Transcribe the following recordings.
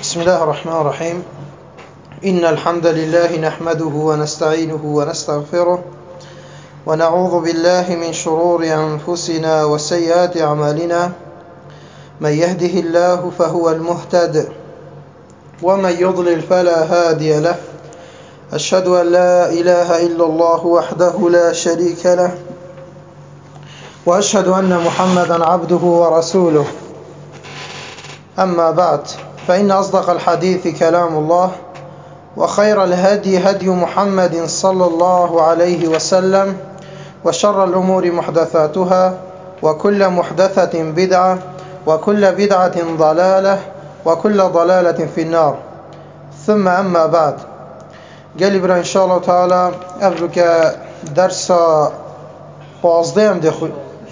بسم الله الرحمن الرحيم. إن الحمد لله نحمده ونستعينه ونستغفره ونعوذ بالله من شرور أنفسنا وسيئات أعمالنا. من يهده الله فهو المهتد ومن يضلل فلا هادي له. أشهد أن لا إله إلا الله وحده لا شريك له، وأشهد أن محمدا عبده ورسوله. أما بعد، فإن أصدق الحديث كلام الله، وخير الهدي هدي محمد صلى الله عليه وسلم، وشر الأمور محدثاتها، وكل محدثة بدعة، وكل بدعة ضلالة، وكل ضلالة في النار. ثم أما بعد، قال برا إن شاء الله تعالى أبرك درس شازده هم دخل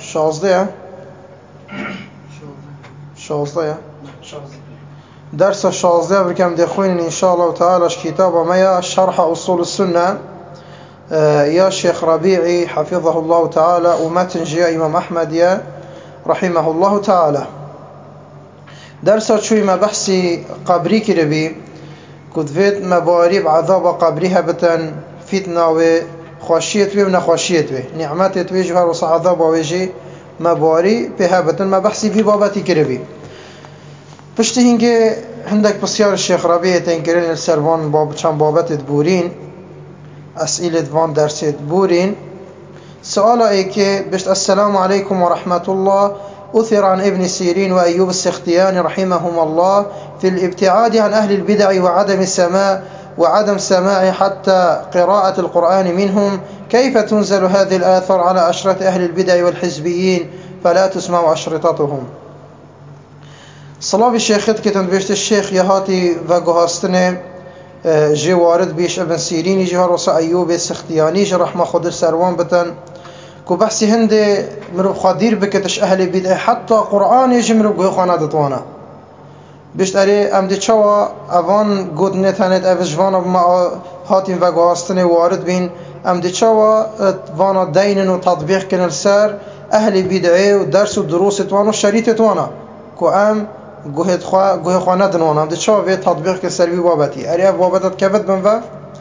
شازده درس شازده بكم دخوين إن شاء الله تعالى كتاب ما شرح أصول السنة يا شيخ ربيعي حفظه الله تعالى، ومتن جاء إمام أحمد يا رحمه الله تعالى. درس شوي ما بحثي قبري كربي كنت فيت مباريب عذاب قبرها بتن فتنة وخشيت بي ونخشيت بي نعمات توجه وصع عذاب ويجي مباري بها بتن ما بحثي في بابتي كربي. پشتی هندک بسیار الشيخ ربيع تنكرين السروان باب چند بابت بورين اسئله وان درسيت بورين. سؤال ايكي بشت: السلام عليكم ورحمة الله. أثر عن ابن سيرين وأيوب السختياني رحمهما الله في الابتعاد عن أهل البدع وعدم سماع حتى قراءة القرآن منهم. كيف تنزل هذه الآثار على أشرطة أهل البدع والحزبيين فلا تسمع أشرطتهم؟ صلاب الشيخت كتن بيشت الشيخ يهاتي وقهاستنه جي وارد بيش ابن سيرين جي هروسا أيوب السختياني جي رحمة خضر سروان بتن كو بحثي هنده مروب خادير بكتش أهل بدع حتى قرآن يجي مروب قوي خانه دتوانا بيشت أري أمدي چوا أوان قد نتانت أفجوانا بما هاتين وقهاستنه وارد بين أمدي چوا وانا دينن وتطبيق كن السار أهل بدعه ودرس ودروس توانا وشريط توانا كو أم گوه خانه دنوانم ده چا به تطبیق که سروی بابتی اری اف بابتت كفت بنفا.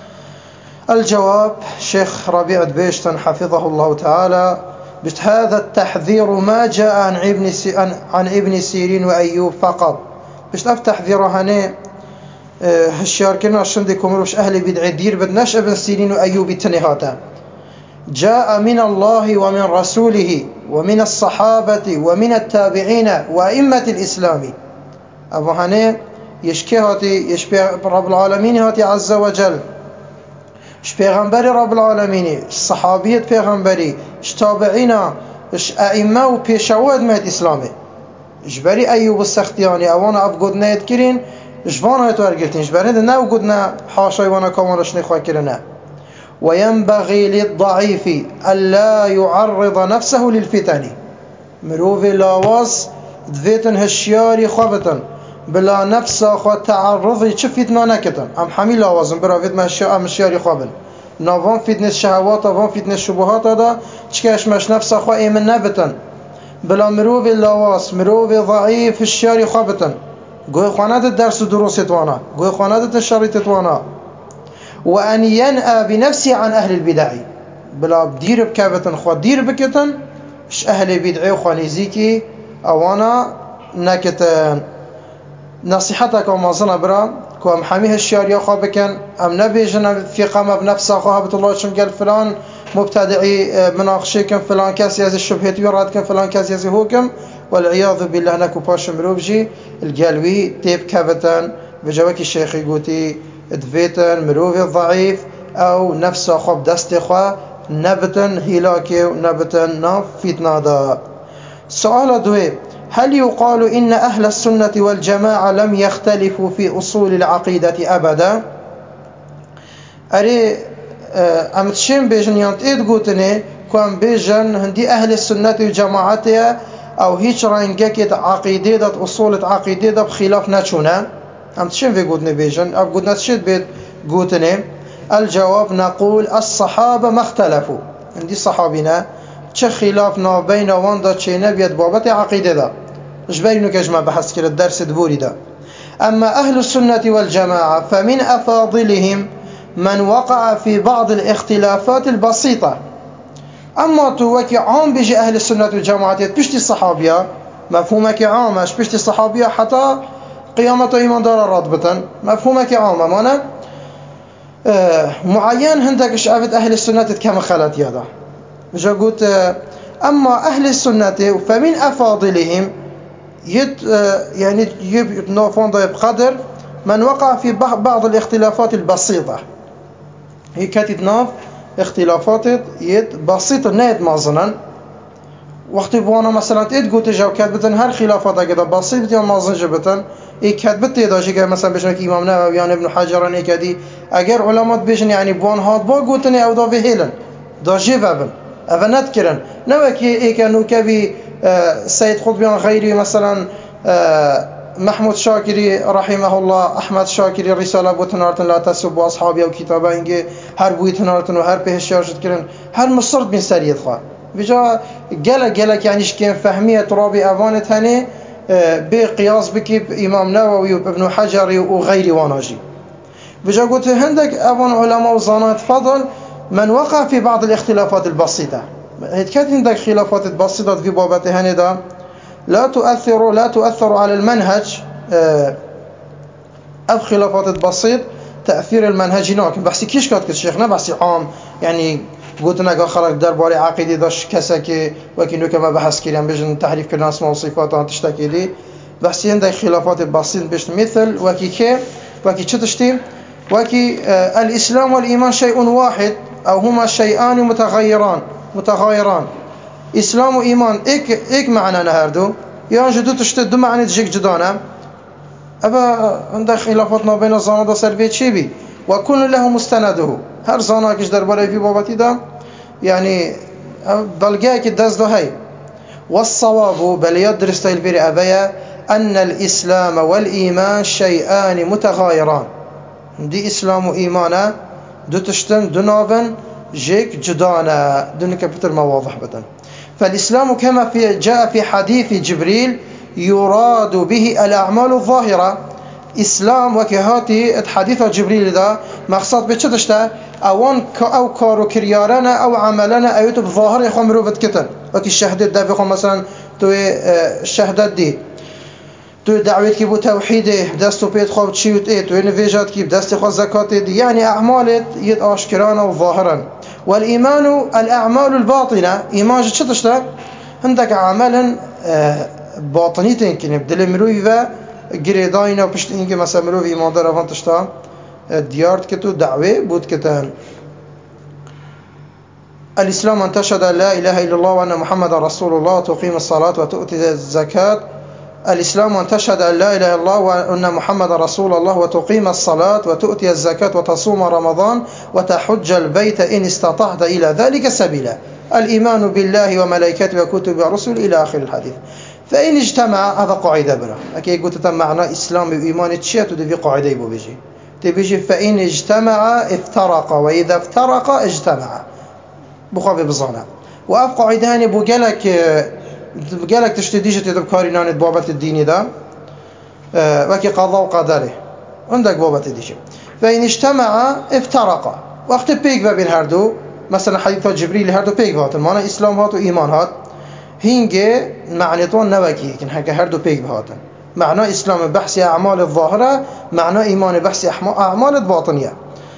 الجواب: شيخ ربيع بيشتن حفظه الله تعالى بشت: هذا التحذير ما جاء عن ابن سيرين وأيوب فقط. بشت اف تحذيره هنه هشيار كنا عشان مروش أهل بدع دير بدناش ابن سيرين وأيوب التنهاتا. جاء من الله ومن رسوله ومن الصحابة ومن التابعين وأئمة الإسلام. أبو هنه يشكي هاتي يشبه رب العالمين هاتي عز وجل، اش پیغمبر رب العالمين، صحابية پیغمبري، اش تابعين، اش أئمة و پیشواد مهد إسلامي. اش بري أيوب السختياني أوانا أف قد نهد كرين اش وانا هتوار قلتين اش بري نو قدنا حاشاي وانا كوانش نخواه كرنا. وينبغي للضعيف ألا يعرض نفسه للفتن. مروفي لاواز دفيتن هشياري خوابتن بلا نفس خو تعرضي چه فتنه نکتن ام حمی لاوازم براوید مشیاری خوابن نوان فتنه شهوات وان فتنه شبهات دا چکش مش نفس خو ایمن نبتن بلا مروف لاواز مروف ضعيف هشياري خوابتن گوی خواند درس و دروس توانا گوی خواند شريط توانا. وأن ينأى بنفسه عن أهل البدع بلا دير بكابتن خو دير بكتن اش أهل بدع وخانيزيكي أوانا نكتن. نصيحتك ومازنا برا كوام حميه الشارية خوابكن ام نبيجن في قامة بنفسه خوابت الله شم قال فلان مبتدعي مناقشيكم فلان كاس يزي الشبهات يرادكم فلان كاس يزي هوكم والعياذ بالله نكو باش مروفجي القلوي تيب كابتن بجواك الشيخ يقولي دفيتن مروفي الضعيف او نفسه خواب دست خواه نبتن هلاكي ونبتن ناف فتنة دا. سؤال دوي: هل يقال إن أهل السنة والجماعة لم يختلفوا في أصول العقيدة أبدا؟ أري أمتشين بيجن ينتقيد قوتني كوان بيجن هندي أهل السنة والجماعة أو هيش رانجاكت عقيدة أصول عقيدة بخلاف ناتشونا أمتشين في قوتني بيجن أب قوتنا تشيد بيت قوتني. الجواب: نقول الصحابة ما اختلفوا. هندي صحابنا چه خلافنا بين واندا چه نبيت بابت عقيدة دا جبرينو كجمع بحث كرد درس دبوري دا. أما أهل السنة والجماعة فمن أفاضلهم من وقع في بعض الاختلافات البسيطة. أما توكي عام بيجي أهل السنة والجماعة بشتي الصحابية مفهومك عامش بشتي الصحابية حتى قيامة إيمان دار راتبة مفهومك عامة مانا معين هندك شافت أهل السنة كما خلت يدا جا قلت أما أهل السنة فمن أفاضلهم يعني يتنافون بقدر من وقع في بعض الاختلافات البسيطة. هي كانت ناف اختلافات بسيطة نايد مازنا وقت بوانا مثلا قلت جاو كاتبتن هر خلافات كده بسيط يا مازن جبتن كاتبت يداشي كده مثلا بيشنك إمام نووي يعني ابن حجر كدي اگر علماء بيجن يعني بوان هات با قلتني او دا بهيلن دا جيبابن افنات كرن نوكي كانوا كبي سيد قطبيان غيري مثلا محمود شاكري رحمه الله احمد شاكري رساله بوتنارتن لا تسبوا اصحابي او كتابه انجي هر بوتنارتن وهر به شارجت كرن هر مصرد من سريت خا بجا جلك يعني كيف فهميه ترابي اوانت هني بقياس بكيب امام نووي وابن حجر وغيري واناجي بجا قلت هندك اوان علماء وزانات فضل من وقع في بعض الاختلافات البسيطه. هيك عندك خلافات بسيطه في بابات هني ده لا تؤثر على المنهج. خلافات بسيط تأثير المنهج هناك بحثي كيش كات كشيخنا بحثي عام يعني قلت لنا خلق درباري عقيدي داش كسكي وكينو كما بحث كريم بيجن تحريف كرنا اسماء وصفات عن تشتكي لي بحثي عندك خلافات بسيط بيش مثل وكي تشتي وكي الإسلام والإيمان شيء واحد أو هما شيئان متغايران. إسلام وإيمان إيك معنى نهاردو يعني جدو تشتد معنى تجيك جدانا أبا عندك خلافاتنا بين الزانة سلبية شيبي وكل له مستنده هر زانة كش درباري في بابتي دا يعني بلقاك الدز ده هاي والصواب بل يدرس تلبير أبايا أن الإسلام والإيمان شيئان متغايران. دي إسلام وإيمانا دو تشتن دو نابن جيك جدانا دونك بتر ما واضح بدن. فالإسلام كما جاء في حديث جبريل يراد به الأعمال الظاهرة. إسلام وكهاتي حديث جبريل ده مقصد بتشتشتا أو كارو كريارنا أو عملنا أو يتب ظاهر يخوم مروفت كتن وكي الشهدات ده بيخوم مثلا توي الشهدات دي توي دعوت كي بو توحيده بدستو بيت خواب تشيوت ايه توي نفيجات كي بدستي خواب زكاة دي يعني أعمال يد أشكرانا وظاهرا. والإيمان الأعمال الباطنة إيمان جتشتا عندك عملا باطنيتين كني بدل مروي و جريداينا وبشت إنك مثلا مروي إيمان دار أفان تشتا ديارت كتو دعوة بود كتان. الإسلام أن تشهد لا إله إلا الله وأن محمد رسول الله وتقيم الصلاة وتؤتي الزكاة. الإسلام أن تشهد أن لا إله إلا الله وأن محمد رسول الله وتقيم الصلاة وتؤتي الزكاة وتصوم رمضان وتحج البيت إن استطعت إلى ذلك سبيلا. الإيمان بالله وملائكته وكتب ورسل إلى آخر الحديث. فإن اجتمع هذا قاعدة برا أكيد قلت معنى إسلام وإيمان تشيء تدفي قاعدة يبو بيجي فإن اجتمع افترق وإذا افترق اجتمع بخافي بظانا وأف قاعدة بقالك تشتديش تذكرين بابة الدين ده وكي قضاء وقدره عندك بابة ديش. فإن اجتمع افترق وقت بيك بين هردو مثلا حديث جبريل هردو بيك بهات المعنى إسلام هات وإيمان هات هنجي معنيتون نوكي لكن هكا هردو بيك بهاتن معنى إسلام بحث أعمال الظاهرة معنى إيمان بحث أعمال الباطنية.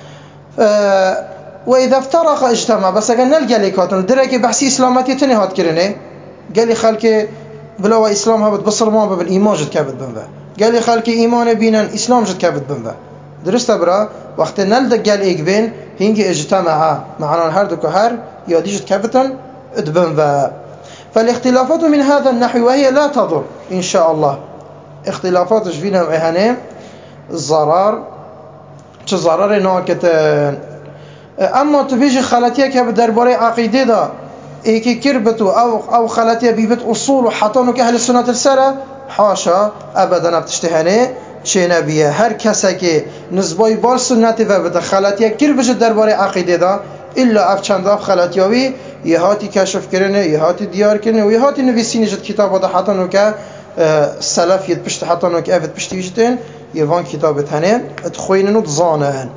وإذا افترق اجتمع بس أقل نلقى لك هاتن درك بحث إسلاماتي تني هات كرني قال لي خلك بلا إسلام هبت بصر ما بالإيمان جد كابت بنبا قال لي خلك إيمان بينا إسلام جد كابت بنبا درست برا وقت نلدق قال إيك بين هنجي اجتمع معنا هردو كهر يادي جد كابتن ادبنبا. فالاختلافات من هذا النحو وهي لا تضر إن شاء الله. اختلافات فينا معهنة الضرر تضرر ناكت. أما تبيجي خلاتيا كبدرباري عقيدة دا إيكي كربتو أو خلاتيا بيبت أصول وحطانو كأهل السنة السرة حاشا أبدا بتشتهنه چه نبيه هر کسی که نسبای بار سنتی و بده خلاتیه كربج درباره عقیده دا إلا أف چند أف خلاتياوي يهاتي كشف كرنه يهاتي ديار كرنه ويهاتي نفسي نجد كتاب وضحاتن وكا السلف يتبشت حتى انك افت بشتيجتين يفان كتابت هنه تخوينن وتظانهن.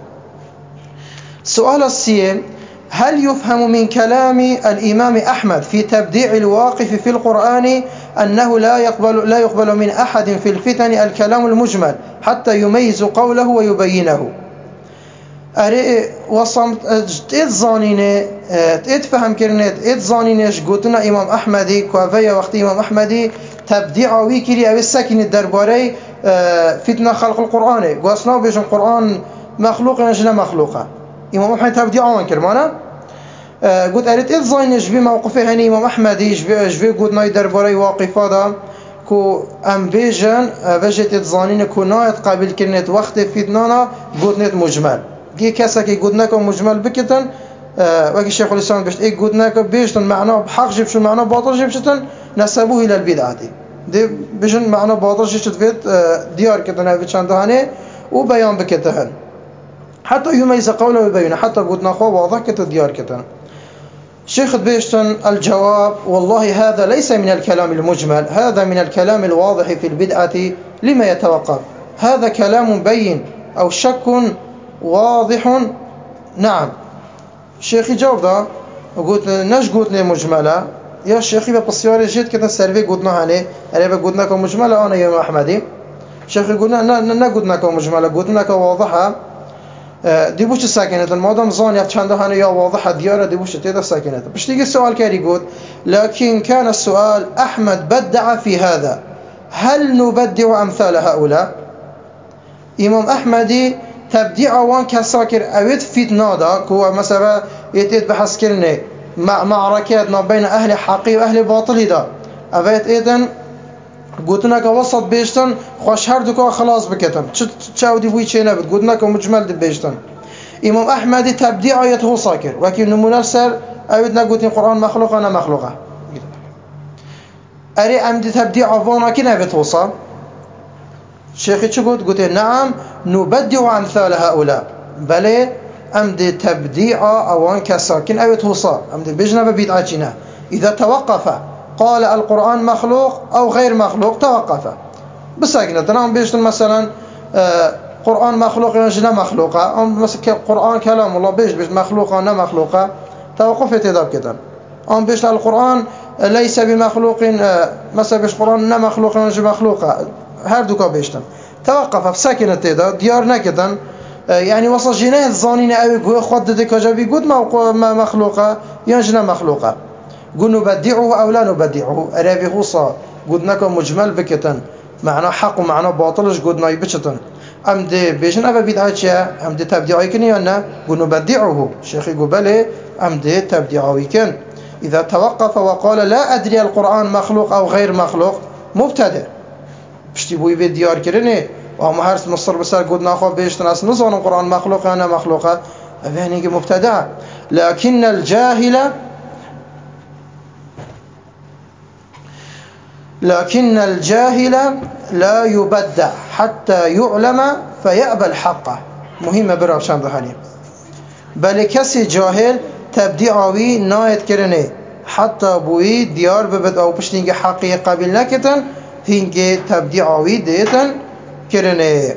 السؤال السيم: هل يفهم من كلام الإمام أحمد في تبديع الواقف في القرآن أنه لا يقبل من أحد في الفتن الكلام المجمل حتى يميز قوله ويبينه؟ أري وصمت اتزانينه اتفهم كرنت اتزانينش قلتنا إمام أحمدي كوافية وقت إمام أحمدي تبديع ويكري أو السكن الدرباري فتنة خلق القرآن قاسنا بيجن القرآن مخلوق نجنا مخلوقة. إمام أحمد تبديع وان كرمانا قلت أريد اتزانيش بموقفه هني إمام أحمدي جبي قلتنا الدرباري واقف هذا كو ام بيجن بجت اتزانين كو نايت قابل كرنت وقت فتنانا قلتنت مجمل جي كسك يقولناك مجمل بكتن وكي الشيخ الإسلام بيشت إيه قلناك بيشتن معناه بحق جبشن معناه باطل جبشتن نسبوه إلى البدعة دي بيشن معناه باطل جبشت فيت ديار كتن هاي دهانه وبيان بكتهن حتى يميز قوله ويبينه حتى قلنا خوا واضح كت ديار كتن. شيخ بيشتن الجواب: والله هذا ليس من الكلام المجمل، هذا من الكلام الواضح في البدعة. لما يتوقف؟ هذا كلام بين أو شك واضح؟ نعم. الشيخ جاوب ده قلت نش قلتني مجملة يا شيخي ببصياري جيت كده سرفي قلتنا هني أنا بقولنا كمجملة أنا يا أحمدي. شيخي قلنا قلتنا كمجملة قلتنا كواضحة دي بوش ساكنة الموضوع زان يفتشان ده هني يا واضحة ديارة دي بوش تيدا ساكنة. بس تيجي السؤال كاري قلت لكن كان السؤال: أحمد بدع في هذا، هل نبدع أمثال هؤلاء؟ إمام أحمدي تبديع وان كساكر أويت فتنة دا كوا مثلا يتيت بحث كرني معركات بين أهل حقي وأهل باطل دا أبيت إذن قلتنا كوسط بيشتن خوش هردكوا خلاص بكتن تشاو دي بوي تشينا بت قلتنا كمجمل دي بيشتن. إمام أحمدي تبديع يتهو ساكر ولكن منسر أويتنا قلتين القرآن مخلوق أنا مخلوقة أري أمدي تبديع وانا كنا بتوصى. شيخي شو قلت نعم نبدع أمثال هؤلاء بل أمد تبديع أوان كساكن أو توصى أمد بجنب بدعتنا. إذا توقف قال القرآن مخلوق أو غير مخلوق توقف بساكنة. نعم بيشتن مثلا قرآن مخلوق ينجنا مخلوقة أم مثلا قرآن كلام الله بيش مخلوقة نا مخلوقة توقفت إذا كده. أم بيشتن القرآن ليس بمخلوق مثلا بيش قرآن نا مخلوق ينجنا مخلوقة هردوكا بيشتن توقف بساكنة تيدا ديار نكدن يعني وصل جناه الظانين أوي قوي خود دكا جابي قد ما مخلوقة ينجنا مخلوقة قل نبدعه أو لا نبدعه أرابي غصة قدناك مجمل بكتن معنى حق ومعنى باطلش قدنا يبشتن أم دي بيشن أبا بدعاتيا أم دي تبدعي كن يانا قل نبدعه شيخي قبله أم دي تبدعي كن. إذا توقف وقال لا أدري القرآن مخلوق أو غير مخلوق مبتدع بشتي بوي بيت ديار كرني وهم هرس مصر بسر قد ناخذ بيشتن أصل نظن القرآن مخلوق أنا مخلوقة أفهنيك مبتدع. لكن الجاهل لا يبدع حتى يعلم فيأبى الحق. مهمة برا شان ذهني بل كسي جاهل تبديعوي نايت كرني حتى بوي ديار ببد أو بشتينك حقي قابل نكتن هنگه تبديعوي ديتن كرني.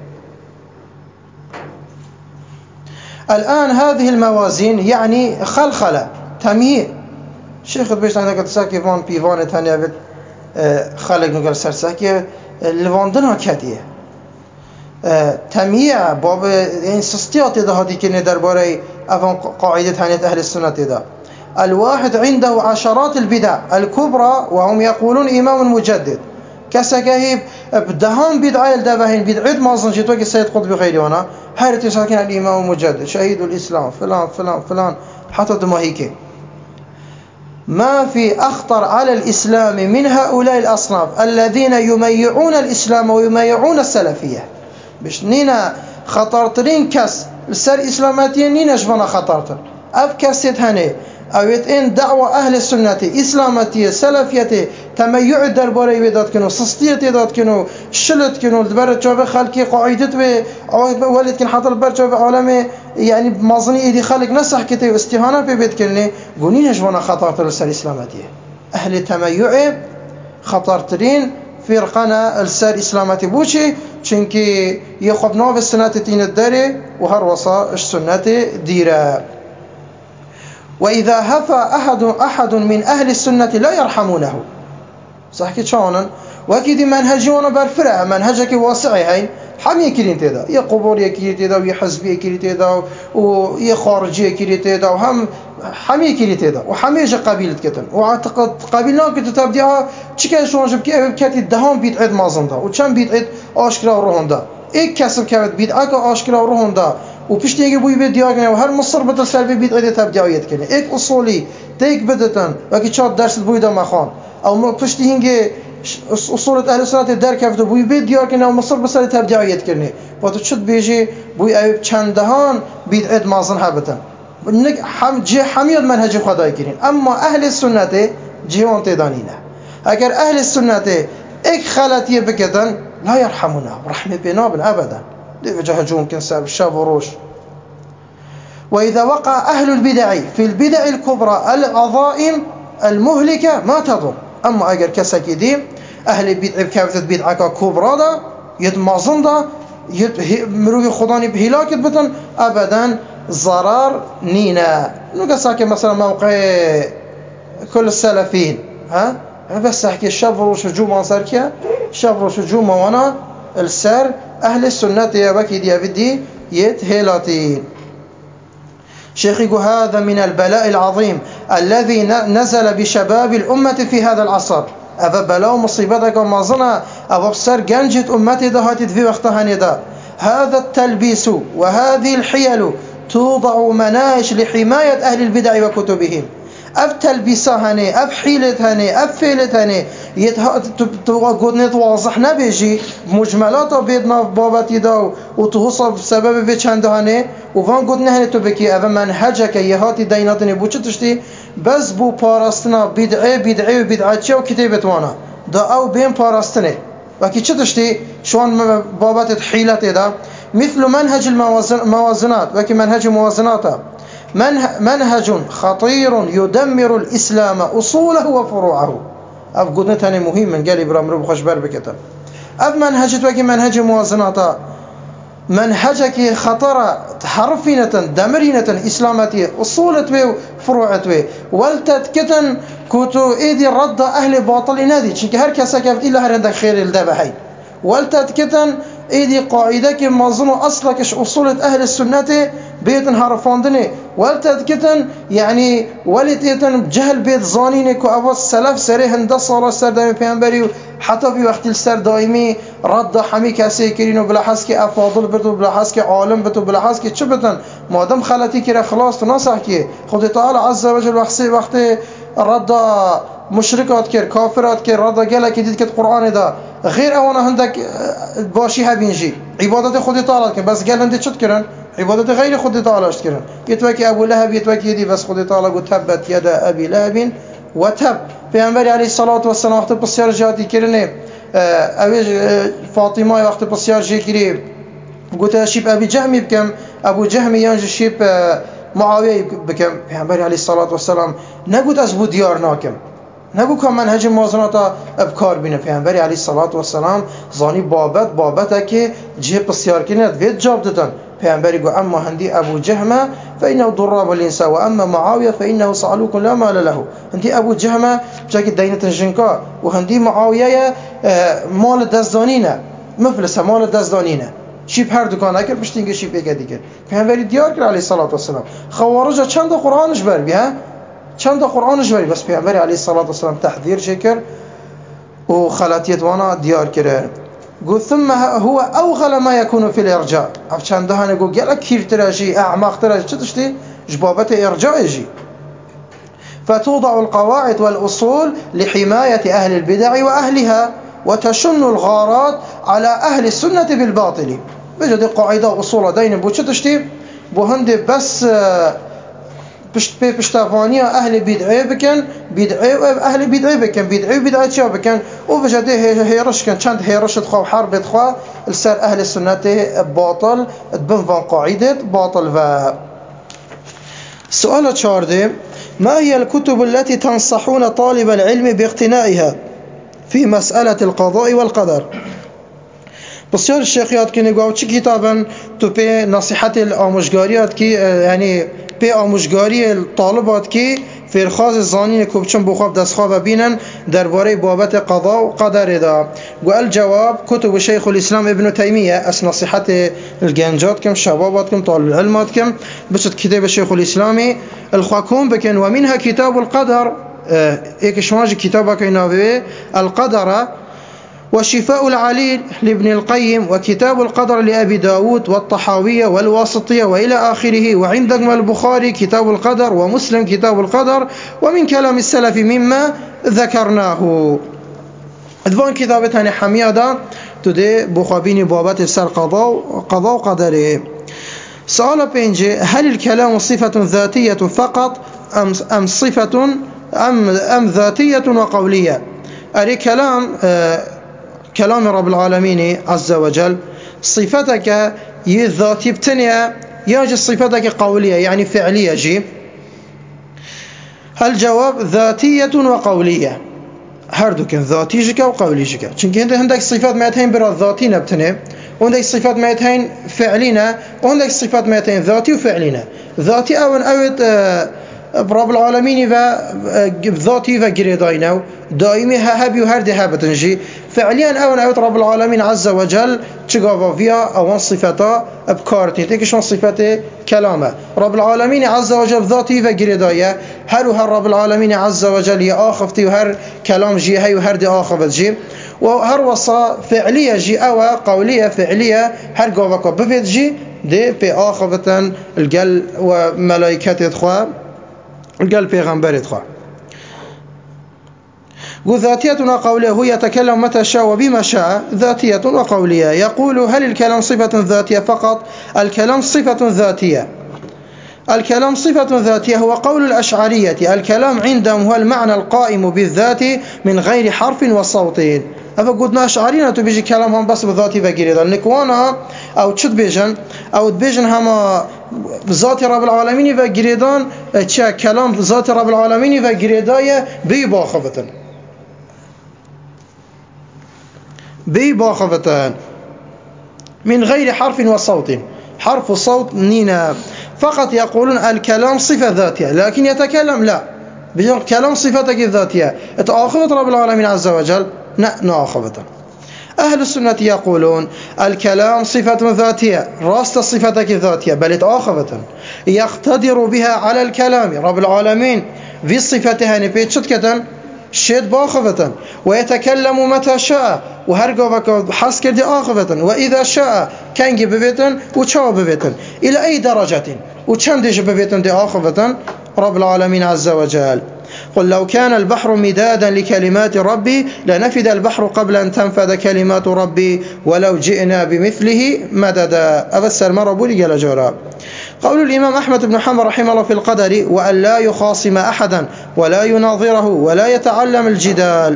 الآن هذه الموازين يعني خلخلة تمييع. شيخ بيشت عندك تساكي فان بيفان تانية بد خلق نقل سرساكي لواندنها كاتيه تمييع باب يعني سستيات ده هذه كني درباري أفهم قاعدة هنية أهل السنة ده. الواحد عنده عشرات البدع الكبرى وهم يقولون إمام مجدد كسكهيب بدهم بدعة الدبهين بدعة ما ظنجت وقت السيد قطب غيرنا هارت ساكن الإمام مجدد شهيد الإسلام فلان فلان فلان حتى دم هيك. ما في أخطر على الإسلام من هؤلاء الأصناف الذين يميعون الإسلام ويميعون السلفية. بش نينا خطرترين كس السر إسلاماتين نينا شبنا خطرتر أبكسيت هني أويت إن دعوة أهل السنة إسلاماتية سلفية تميع الدرباري بيدات كنو سستية دات كنو شلت كنو البرد جواب خلقي قاعدة ولد كن حاط البرد جواب عالمي يعني مازني إيدي خلق نسح كتير استهانة ببيت كني قونين شبنا خطرتر السر إسلاماتية أهل تميع خطرترين فرقنا السر إسلامتي بوشي چونكي يخبنا بالسنة تين الداري وهر وصا السنة ديرا. وإذا هفى أحد من أهل السنة لا يرحمونه. صح كي شلون وأكيد منهجي وانا برفرع منهجك واسعي هاي حمي كرين تدا يا قبور كرين تدا ويا حزبي كرين تدا ويا خارجي كرين تدا وهم حمي كرين تدا وحمي جا قبيلة كتن واعتقد قبيلنا كنت تبديها چكا شلون جب كاتي دهان بيت عيد مازن دا وكم بيت عيد آشكرا وروحن دا إيه كسب كبد بيت عيد آشكرا وروحن دا وبيشتي يجي بوي بيت دياغنا وهر مصر بتر سلبي بيت عيد تبديعيت كني إيه أصولي تيك بدتن وكي شاد درس بوي دا مخان أو ما بيشتي هنجي أصولة أهل السنة در كفته بوي بيت ديار كنا ومصر بسال تبديعيت كرني وقت شد بيجي بوي أيوب چندهان بيت عيد مازن هبتن نك جي حميد منهج خدای كرين. أما أهل السنة جيوان تدانينه أجر أهل السنة إك خلتي بكتن لا يرحمنا رحمة بنابن أبدا لفجهجون كنساب الشاب وروش. وإذا وقع أهل البدع في البدع الكبرى العظائم المهلكة ما تضر. أما أجر كسكيدين أهل البدع بكافة بدعة كبرى دا يتمازن دا مروي خضاني بهلاك بتن أبدا ضرر نينا. نقصاك مثلا موقع كل السلفين ها بس أحكي الشاب وروش هجوم أنصار كيا شاب وروش هجوم وانا السر أهل السنة يا بكي دي بدي يتهلاتين. شيخ يقول هذا من البلاء العظيم الذي نزل بشباب الأمة في هذا العصر. أبا بلاء مصيبتك ومازنا أبا بسر جنجت أمتي دهاتت في وقتها ندا. هذا التلبيس وهذه الحيل توضع مناهج لحماية أهل البدع وكتبهم. أف تلبيسهني أف حيلتهني أف فيلتهني تقول واضح نبيجي مجملات بيدنا بابتي دا وتوصف سبب بچندهني وفان قد نهني تبكي أف منهجك يهاتي ديناتني بو چتشتي بس بو پاراستنا بدعي وبدعاتي وكتابت وانا دا أو بين پاراستني وكي چتشتي شوان بابت حيلتي دا مثل منهج الموازنات وكي منهج موازناته منهج خطير يدمر الإسلام أصوله وفروعه. أف قدنتني مهم من قال إبراهيم رب خشبر بكتب أف منهجت وكي منهج موازناته منهجك خطر حرفينة دمرينة إسلامتي أصولة وفروعته والتتكتن كتو إيدي رد أهل باطل نادي شنك هر كسا كفت إلا هر عندك خير الدبحي والتتكتن إيدي قاعدك مازنو أصلك أصولة أهل السنة بيتن هارفاندني والتذكتن يعني ولتيتن جهل بيت ظانينك وأبو السلف سريهن دا صالة سر دائمي بيانبري حتى في وقت السر دائمي رد حمي كاسي كرينو بلا حسك أفاضل بتو بلا حسك عالم بتو بلا حسك شبتن مادم خلتي كرا خلاص تنصح كي خد تعالى عز وجل وقت رد مشركات كر كافرات كر رد قال كديد كت قرآن دا غير أوانا هندك باشي هبينجي عبادة خد تعالى كر بس قال هندي شد كرن عبادة غير خد تعالى اشتكرن يتوكي أبو لهب يتوكي يدي بس خد تعالى قد تبت يد أبي لهب وتب. پیامبر عليه الصلاة والسلام وقت بسیار جاتی کرنه اوی فاطمه وقت بسیار جی کری قلت شيب أبي جهمي بكم أبو جهمي ينجي شيب معاوية بكم. پیامبر عليه الصلاة والسلام نقول أزبو ديار ناكم نقول كم منهج موازنات أبكار بينه. پیامبر عليه الصلاة والسلام زاني بابت که جه بسیار کنه وید جاب دادن. پیامبر يقول أما هندي أبو جهمة فإنه ضراب الإنسان وأما معاوية فإنه صعلوك لا مال له. هندي أبو جهمة جاك دينة الجنكا وهندي معاوية مال دزدانينه مفلسه مال دزدانينه شيب هر دكان اگر پشتینگه شيب یک دیگه. پیامبر دیار کرد علیه الصلاة والسلام خوارج چند قرآنش بر بیا چند قرآنش بر بس پیامبر علیه الصلاة والسلام تحذير شکر و خلاتیت وانا دیار کرد. قل ثم هو أوغل ما يكون في الإرجاء عشان ده أنا قل جل كثير تراجي أعماق تراجي شتشتي جبابته إرجاء يجي. فتوضع القواعد والأصول لحماية أهل البدع وأهلها وتشن الغارات على أهل السنة بالباطل. بجد قاعدة أصول دين بوشتشتي بوهند بس بشتافانية أهل بدعي بكن بدعي أهل بدعي بكن بدعي بدعي شو بكن وبجد هيرش كان شند هيرش تخو حرب تخو السر أهل السنة باطل تبنفان قاعدة باطل. و سؤال شاردي ما هي الكتب التي تنصحون طالب العلم باقتنائها في مسألة القضاء والقدر. بسیار الشيخيات كي نقول چه كتابا تو بي نصيحة الآموشگاريات كي يعني بي آموشگاري الطالبات كي في الخاص الزانين كوبچن بخواب دستخواب بينن درباره بابت قضاء وقدر دا. قال الجواب كتب شيخ الإسلام ابن تيمية اس نصيحة الجنجات كم شبابات كم طالب العلمات كم بشت كتاب الشيخ الإسلامي الخاكم بكن ومنها كتاب القدر ايك شواج كتابك يناوي القدر وشفاء العليل لابن القيم وكتاب القدر لأبي داود والطحاوية والواسطية وإلى آخره. وعندكم البخاري كتاب القدر ومسلم كتاب القدر ومن كلام السلف مما ذكرناه. ادوان كتابتان حميادة تدي بخابين بابات السر قضاء وقدره. سؤال بينجي هل الكلام صفة ذاتية فقط أم صفة أم ذاتية وقولية؟ أري كلام رب العالمين عز وجل صفتك ذاتي بتنيا يجي صفتك قولية يعني فعلية جي. الجواب ذاتية وقولية هردوك ذاتي جكا وقولي جكا چونك عندك صفات ماتين برا ذاتي نبتني وعندك صفات ماتين فعلينا وعندك صفات ماتين ذاتي وفعلينا. ذاتي أود رب العالمين ذاتي وقريداينو دائمي هابي وهردي هابتنجي فعليا أود رب العالمين عز وجل تشغافا فيها أوان صفاتا بكارتين تيكشون صفات كلامه رب العالمين عز وجل ذاتي وقريدايا هر رب العالمين عز وجل يآخفتي وهر كلام جي هاي وهردي آخفت جي وهر وصا فعلية جي أو قولية فعلية هر قوافا بفيد جي دي بآخفتن القل وملائكة إدخوا القل بيغمبر إدخوا. وذاتية وقولية هو يتكلم متى شاء وبما شاء ذاتية وقولية. يقول هل الكلام صفة ذاتية فقط؟ الكلام صفة ذاتية. الكلام صفة ذاتية هو قول الأشعرية الكلام عندهم هو المعنى القائم بالذات من غير حرف وصوت. أفا قلنا أشعرين تبيجي كلامهم بس بذاتي وقريدا نكوانا أو تشد بيجن أو تبيجن هما ذات رب العالمين وقريدان كلام ذات رب العالمين وقريدايا باخفتان من غير حرف وصوت. حرف وصوت نينا فقط يقولون الكلام صفة ذاتية لكن يتكلم لا بيجن كلام صفتك الذاتية اتآخفت رب العالمين عز وجل نآخفت. أهل السنة يقولون الكلام صفة ذاتية راست صفتك الذاتية بل اتآخفت يقتدر بها على الكلام رب العالمين في صفتها نبيتشت كتن شد باخفة ويتكلم متى شاء وهرقوا حس كدي آخفة وإذا شاء كان ببيتن وشاء ببيتن إلى أي درجة وكم ديش ببيتن دي آخفة رب العالمين عز وجل. قل لو كان البحر مدادا لكلمات ربي لنفد البحر قبل أن تنفذ كلمات ربي ولو جئنا بمثله مددا. أبسر مرة بولي قال جورا. قول الإمام أحمد بن حنبل رحمه الله في القدر وأن لا يخاصم أحدا ولا يناظره ولا يتعلم الجدال.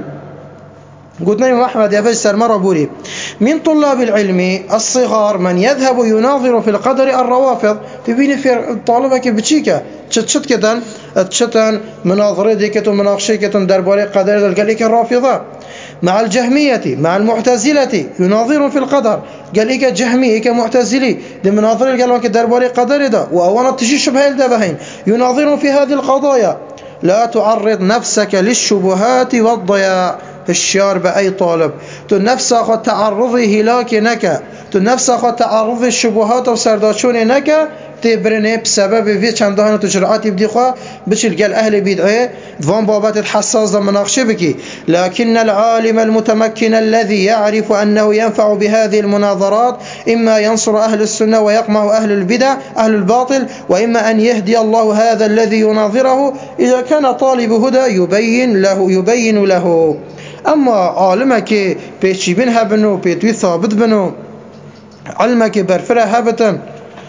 قلنا الإمام أحمد يفسر مرة بولي من طلاب العلم الصغار من يذهب يناظر في القدر الروافض تبيني في طالبك بتشيكا تشت كتن تشتن مناظرة ديكتن مناقشة كتن درباري قدر ذلك الرافضة مع الجهمية مع المعتزلة يناظر في القدر قال لك جهمي كمعتزلي لمناظر قال لك درباري قدر ده وانا تجي شبه الدبهين يناظر في هذه القضايا. لا تعرض نفسك للشبهات والضياع الشيار بأي طالب تنفس أخذ تعرضه هلاك نكا تنفس أخذ تعرض الشبهات وسرداشون نكا تبرني بسبب في چندهان تجرعات بديخوا بشل قال أهل بدعي دوان بابات الحساس مناقشه بكي. لكن العالم المتمكن الذي يعرف أنه ينفع بهذه المناظرات إما ينصر أهل السنة ويقمع أهل البدع أهل الباطل وإما أن يهدي الله هذا الذي يناظره إذا كان طالب هدى يبين له. أما عالمك بيشي بنها بنو بيتوي ثابت بنو علمك برفره هبتا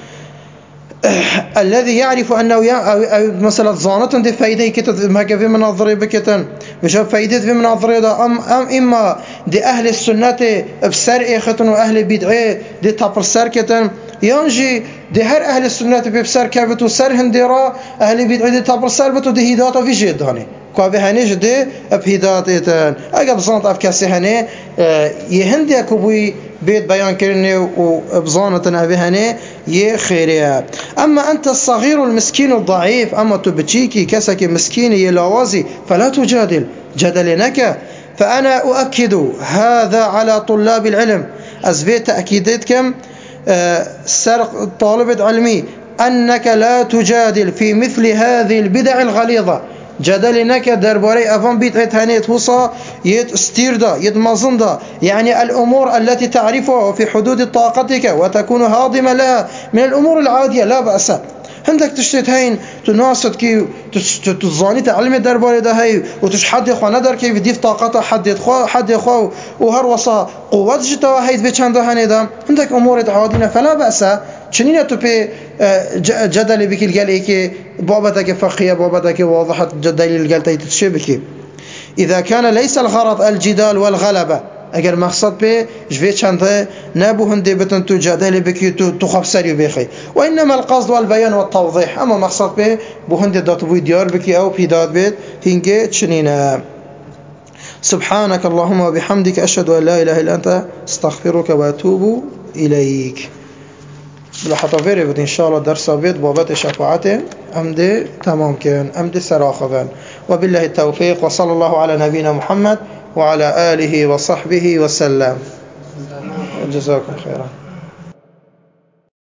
الذي يعرف أنه مثلا ظانة دي فايدة كتن ما في مناظرة بكتن وشوف فايدة في مناظرة ده إما دي أهل السنة بسر إيختن وأهل بدعي دي تابر سر كتن ينجي دي هر أهل السنة بسر كابتو سر هندرا أهل بدعي دي تابر سر بتو دي هداتا في جيداني كابهاني جدي بهداتيتن اجا بزانت افكاسي هني يهندي كوبوي بيت بيان كرني وبزانتنا بهني خيريا. اما انت الصغير المسكين الضعيف اما تبتشيكي كسك مسكين يلاوازي فلا تجادل جدلنك. فانا اؤكد هذا على طلاب العلم ازبيت تاكيدتكم سرق طالب علمي أنك لا تجادل في مثل هذه البدع الغليظة. جدلنك درباري أفن بيت هنيت وصا يد استيردا يد مازندا، يعني الأمور التي تعرفها في حدود طاقتك وتكون هاضمة لها من الأمور العادية لا بأس. عندك تشتت هين تناسد كي تزاني تعلم درباري ده هي وتشحد يخوا ندر كي بديف طاقته حد يخوا وهر وصا قوات جتوا هيد بچند هنيدا عندك أمور عادية فلا بأس. چنين تو بي جدل بك الجل كي بابتك فقهية بابتك واضحة دليل الجل تشبكي. إذا كان ليس الغرض الجدال والغلبة اگر مقصد به جوی چنده نبو هندي بتن تو جدل بكي تو خبسري بخي، وإنما القصد والبيان والتوضيح. أما مقصد به بو هندي داتبوي ديار بكي أو بيداد بيت هنجي چنينه. سبحانك اللهم وبحمدك أشهد أن لا إله إلا أنت استغفرك وأتوب إليك. لحظة فيري إن شاء الله درس بيت بابت شفاعته أمدي تمام كان أمدي سراخذان. وبالله التوفيق وصلى الله على نبينا محمد وعلى آله وصحبه وسلم. جزاكم خيرا.